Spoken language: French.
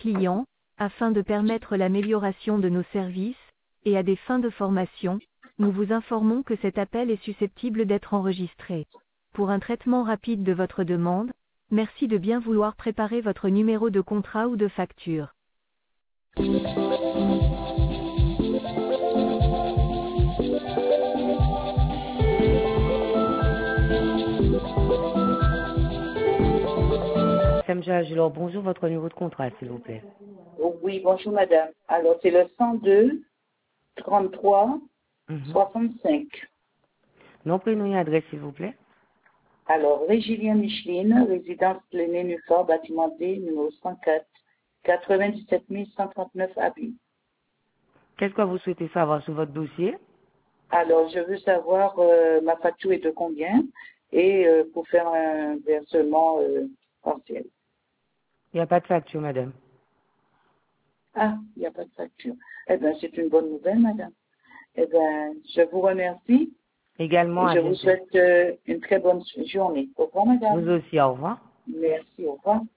clients, afin de permettre l'amélioration de nos services, et à des fins de formation, nous vous informons que cet appel est susceptible d'être enregistré. Pour un traitement rapide de votre demande, merci de bien vouloir préparer votre numéro de contrat ou de facture. Samja Agilor, bonjour, votre numéro de contrat, s'il vous plaît. Oui, bonjour madame. Alors c'est le 102 33 65. Nom, prénom et adresse, s'il vous plaît. Alors, Régilien Micheline, résidence Lenné Nufort, bâtiment D, numéro 104, 97 139 Abbey. Qu'est-ce que vous souhaitez savoir sur votre dossier? Alors, je veux savoir ma facture est de combien et pour faire un versement partiel. Il n'y a pas de facture, madame. Ah, il n'y a pas de facture. Eh bien, c'est une bonne nouvelle, madame. Eh bien, je vous remercie. Également, Je vous souhaite une très bonne journée. Au revoir, madame. Vous aussi, au revoir. Merci, au revoir.